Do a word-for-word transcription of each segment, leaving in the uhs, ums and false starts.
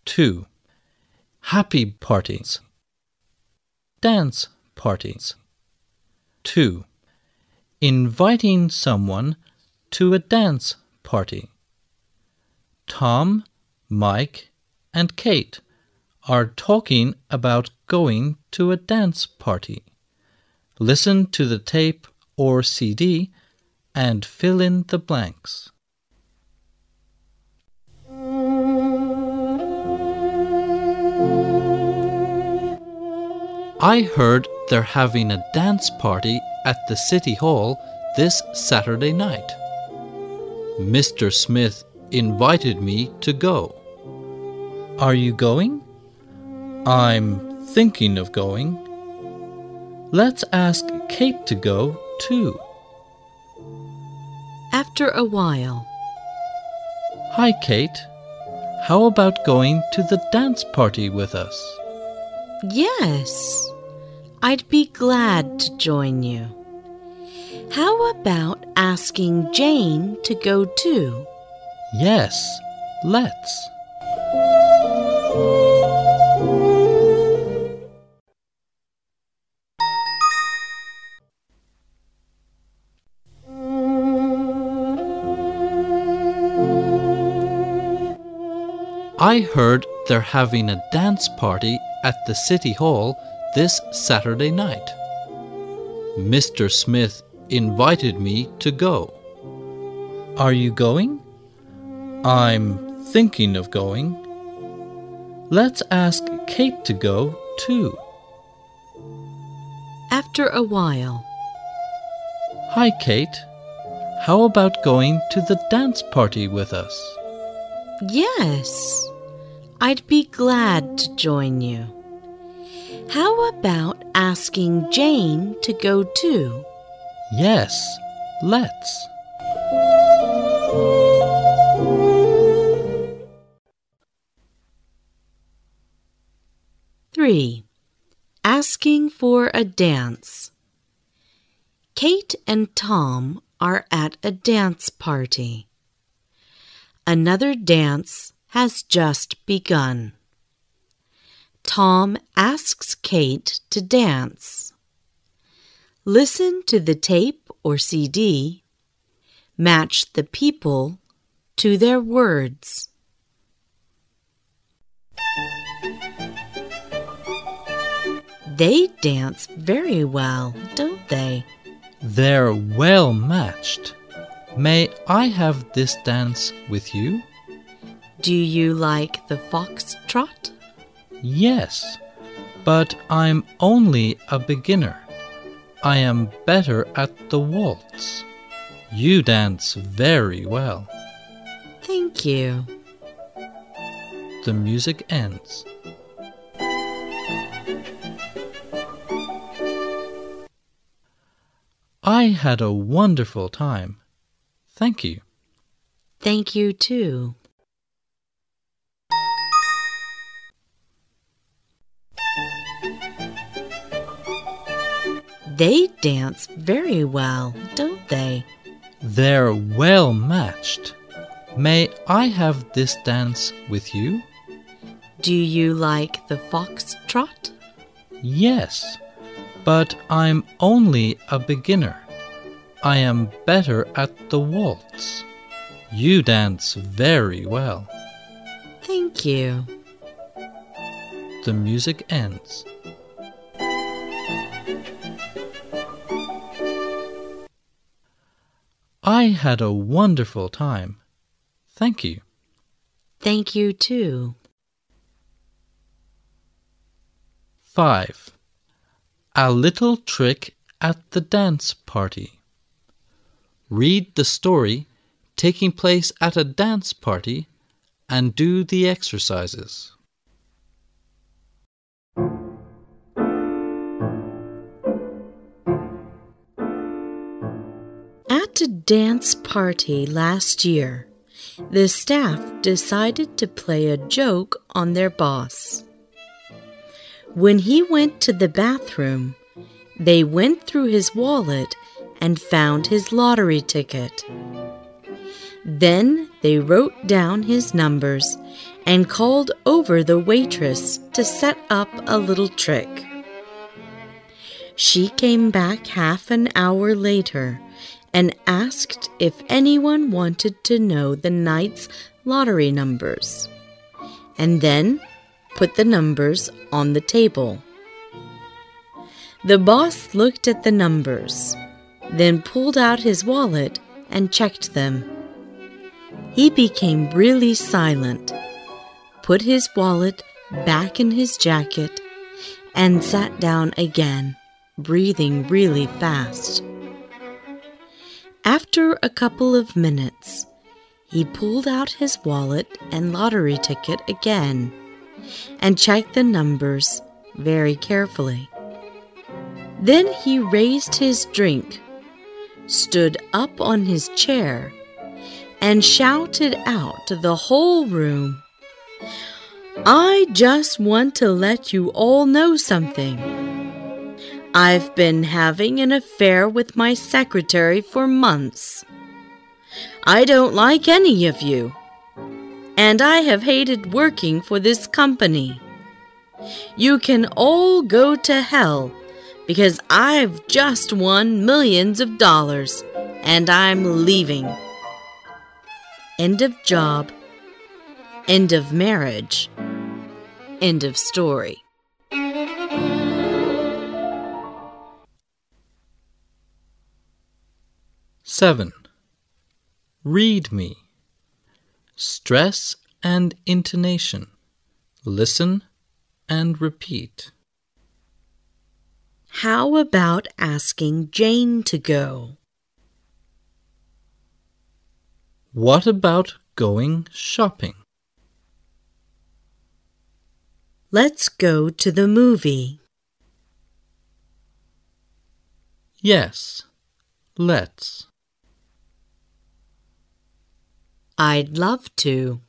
two. Happy parties. Dance parties. two. Inviting someone to a dance party. Tom, Mike, and Kate are talking about going to a dance party. Listen to the tape or C D and fill in the blanks. I heard they're having a dance party at the City Hall this Saturday night. Mister Smith invited me to go. Are you going? I'm thinking of going. Let's ask Kate to go, too. After a while. Hi, Kate. How about going to the dance party with us? Yes, I'd be glad to join you. How about asking Jane to go too? Yes, let's. I heard they're having a dance party at the City Hall this Saturday night. Mister Smith invited me to go. Are you going? I'm thinking of going. Let's ask Kate to go, too. After a while. Hi, Kate. How about going to the dance party with us? Yes, I'd be glad to join you. How about asking Jane to go too? Yes, let's. three. Asking for a dance. Kate and Tom are at a dance party. Another dance has just begun. Tom asks Kate to dance. Listen to the tape or C D. Match the people to their words. They dance very well, don't they? They're well matched. May I have this dance with you? Do you like the foxtrot? Yes, but I'm only a beginner. I am better at the waltz. You dance very well. Thank you. The music ends. I had a wonderful time. Thank you. Thank you too. They dance very well, don't they? They're well matched. May I have this dance with you? Do you like the foxtrot? Yes, but I'm only a beginner. I am better at the waltz. You dance very well. Thank you. The music ends. I had a wonderful time. Thank you. Thank you too. five. A little trick at the dance party. Read the story taking place at a dance party and do the exercises. At a dance party last year, the staff decided to play a joke on their boss. When he went to the bathroom, they went through his wallet and found his lottery ticket. Then they wrote down his numbers and called over the waitress to set up a little trick. She came back half an hour later and asked if anyone wanted to know the night's lottery numbers, and then put the numbers on the table. The boss looked at the numbers, then pulled out his wallet and checked them. He became really silent, put his wallet back in his jacket, and sat down again, breathing really fast. After a couple of minutes, he pulled out his wallet and lottery ticket again and checked the numbers very carefully. Then he raised his drink, stood up on his chair, and shouted out to the whole room, "I just want to let you all know something. I've been having an affair with my secretary for months. I don't like any of you, and I have hated working for this company. You can all go to hell because I've just won millions of dollars and I'm leaving." End of job. End of marriage. End of story. seven. Read me. Stress and intonation. Listen and repeat. How about asking Jane to go? What about going shopping? Let's go to the movie. Yes, let's. I'd love to.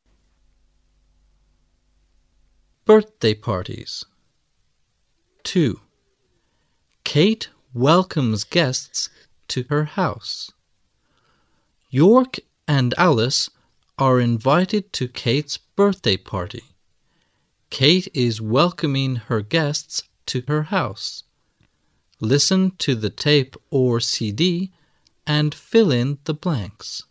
Birthday parties. two. Kate welcomes guests to her house. York and Alice are invited to Kate's birthday party. Kate is welcoming her guests to her house. Listen to the tape or C D and fill in the blanks.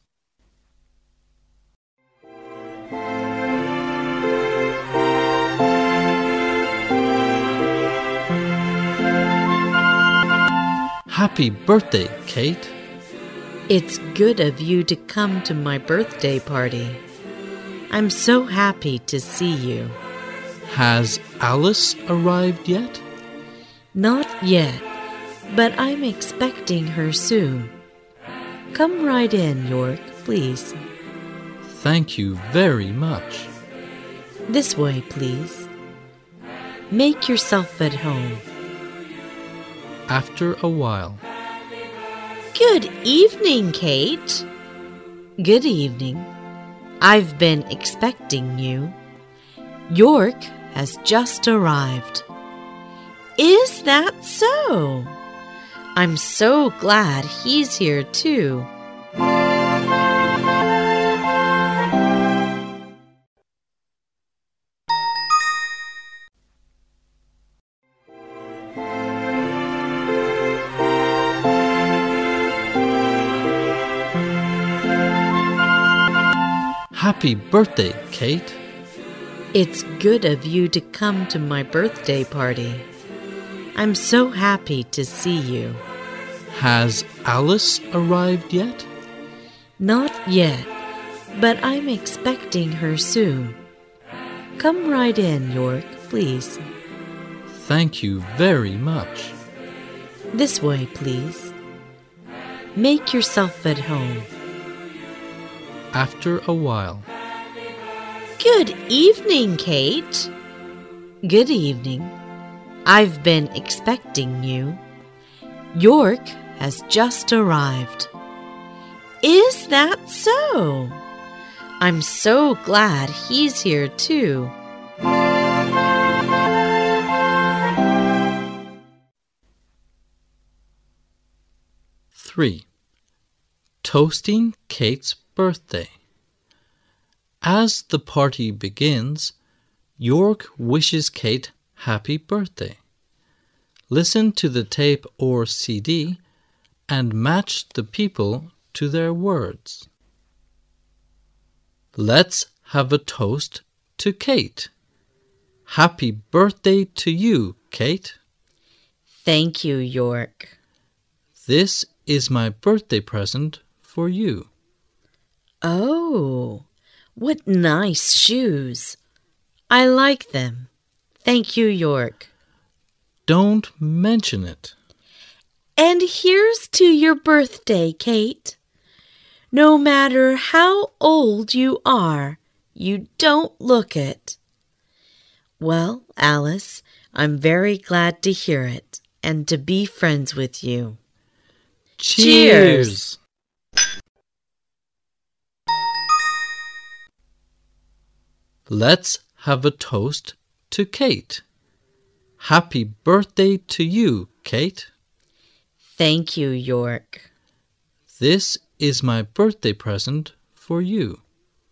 Happy birthday, Kate. It's good of you to come to my birthday party. I'm so happy to see you. Has Alice arrived yet? Not yet, but I'm expecting her soon. Come right in, York, please. Thank you very much. This way, please. Make yourself at home. After a while. Good evening, Kate. Good evening. I've been expecting you. York has just arrived. Is that so? I'm so glad he's here too. Happy birthday, Kate. It's good of you to come to my birthday party. I'm so happy to see you. Has Alice arrived yet? Not yet, but I'm expecting her soon. Come right in, York, please. Thank you very much. This way, please. Make yourself at home. After a while. Good evening, Kate. Good evening. I've been expecting you. York has just arrived. Is that so? I'm so glad he's here too. three. Toasting Kate's birthday. As the party begins, York wishes Kate happy birthday. Listen to the tape or C D and match the people to their words. Let's have a toast to Kate. Happy birthday to you, Kate. Thank you, York. This is my birthday present for you. Oh, what nice shoes. I like them. Thank you, York. Don't mention it. And here's to your birthday, Kate. No matter how old you are, you don't look it. Well, Alice, I'm very glad to hear it and to be friends with you. Cheers! Let's have a toast to Kate. Happy birthday to you, Kate. Thank you, York. This is my birthday present for you.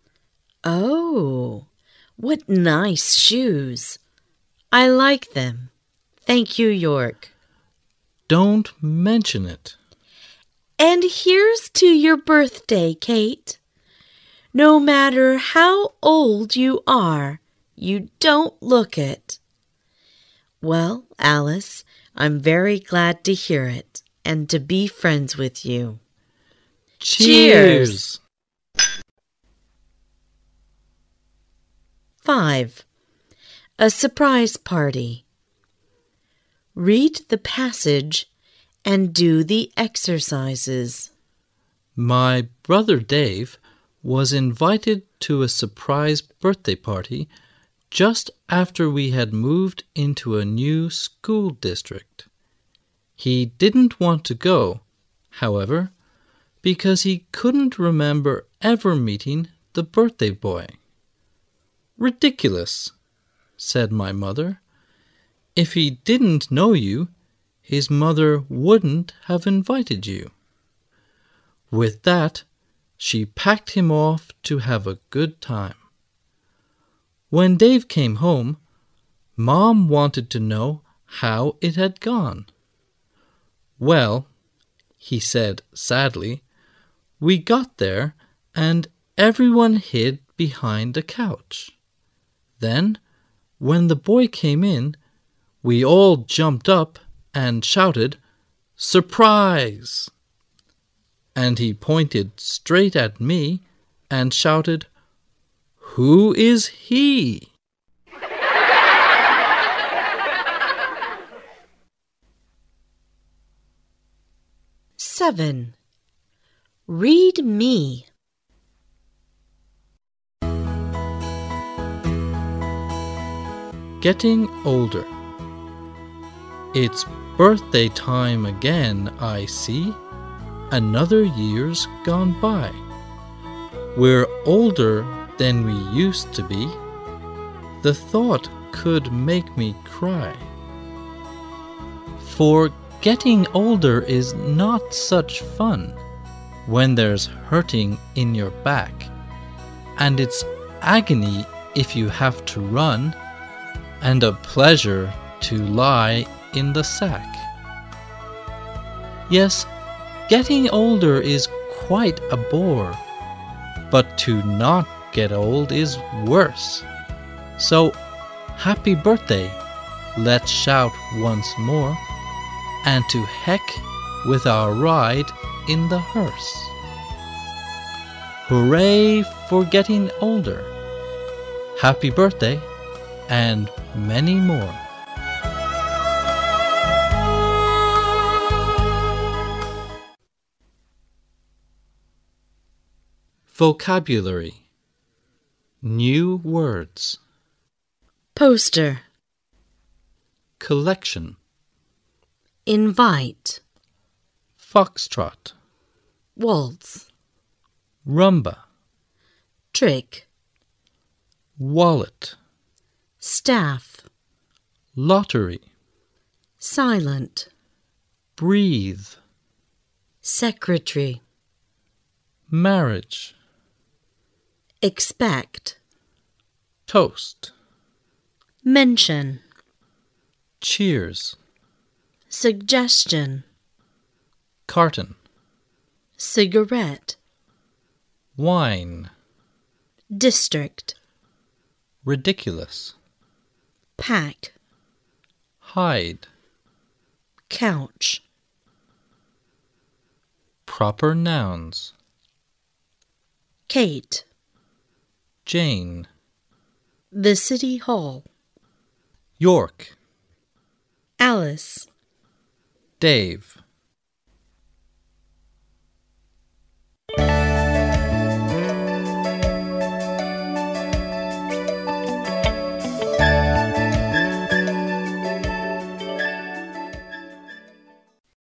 Oh, what nice shoes. I like them. Thank you, York. Don't mention it. And here's to your birthday, Kate. No matter how old you are, you don't look it. Well, Alice, I'm very glad to hear it and to be friends with you. Cheers! Five. A surprise party. Read the passage and do the exercises. My brother Dave was invited to a surprise birthday party just after we had moved into a new school district. He didn't want to go, however, because he couldn't remember ever meeting the birthday boy. Ridiculous, said my mother. If he didn't know you, his mother wouldn't have invited you. With that, she packed him off to have a good time. When Dave came home, Mom wanted to know how it had gone. Well, he said sadly, we got there and everyone hid behind a couch. Then, when the boy came in, we all jumped up and shouted, "Surprise!" And he pointed straight at me and shouted, "Who is he?" Seven. Read me. Getting older. It's birthday time again, I see. Another year's gone by. We're older than we used to be. The thought could make me cry. For getting older is not such fun when there's hurting in your back, and it's agony if you have to run, and a pleasure to lie in the sack. Yes, getting older is quite a bore, but to not get old is worse. So, happy birthday, let's shout once more, and to heck with our ride in the hearse. Hooray for getting older! Happy birthday, and many more. Vocabulary. New words. Poster. Collection. Invite. Foxtrot. Waltz. Rumba. Trick. Wallet. Staff. Lottery. Silent. Breathe. Secretary. Marriage. expect, toast, mention, cheers, suggestion, carton, cigarette, wine, district, ridiculous, pack, hide, couch, proper nouns, Kate, Jane, the city hall, York, Alice, Dave,